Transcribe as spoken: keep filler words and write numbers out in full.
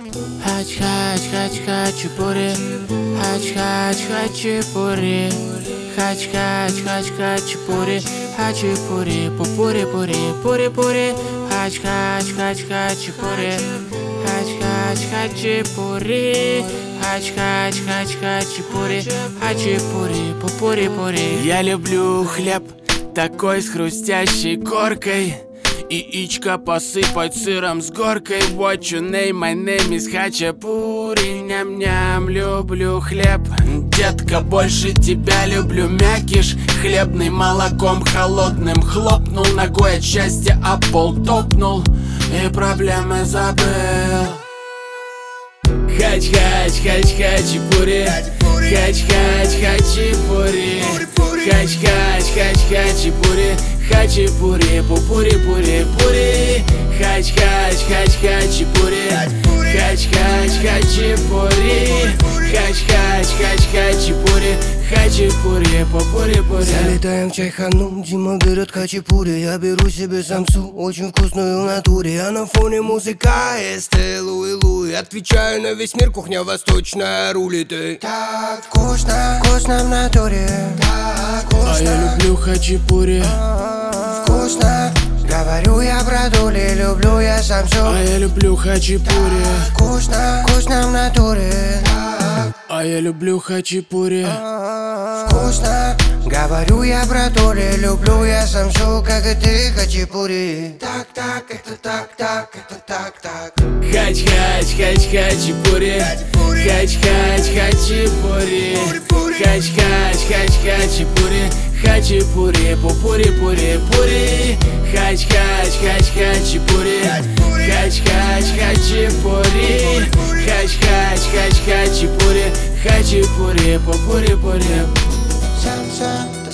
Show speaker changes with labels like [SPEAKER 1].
[SPEAKER 1] Хач, хач, хач, хачапури. Хач, хач, хачапури. Хач, хач, хач, хачапури. Хачапури, пупури, пури, пури, пури. Хач, хач, хач, хачапури. Хач, хач, хачапури. Хач, хач, хач, хачапури. Хачапури, пупури, пури. Я люблю хлеб такой с хрустящей коркой. Яичко посыпать сыром с горкой. What your name, my name is хачапури. Ням-ням, люблю хлеб. Детка, больше тебя люблю. Мякиш хлебный молоком холодным хлопнул. Ногой от счастья об пол топнул и проблемы забыл. Хач-хач, хач-хачапури. Хач-хач, хачапури. Хач-хач, хач-хачапури. Хачапури, пупури-пури, пури. Хач-хач, хач-хачапури. Хач-хач, хачапури. Хач-хач, хач-хачапури. Хачапури, пупури-пури.
[SPEAKER 2] Залетаем в чайхану, Дима берет хачапури. Я беру себе самсу, очень вкусную в натуре. А на фоне музыка Эсте Луи Луи. Отвечаю на весь мир, кухня восточная рулит. Так вкусно, вкусно в натуре. Так вкусно.
[SPEAKER 1] А я люблю хачапури.
[SPEAKER 2] Вкусно, говорю я про дули, люблю я самсу.
[SPEAKER 1] А я люблю хачапури.
[SPEAKER 2] Вкусно, вкусно в натуре.
[SPEAKER 1] А я люблю хачапури.
[SPEAKER 2] Вкусно, говорю я про дули, люблю я самсу, как и ты, хачапури. Так, так, это так, так, это так, так.
[SPEAKER 1] Хач-хач, хач-хачапури. Хач-хач, хачапури. Хач-хач, хач-хачапури. Хачапури, пупури-пури, пури. Хач-хач, хач-хачапури. Хач-хач, хачапури. Хач-хач, хач-хачапури. Хачапури, пупури-пури.
[SPEAKER 2] Самса.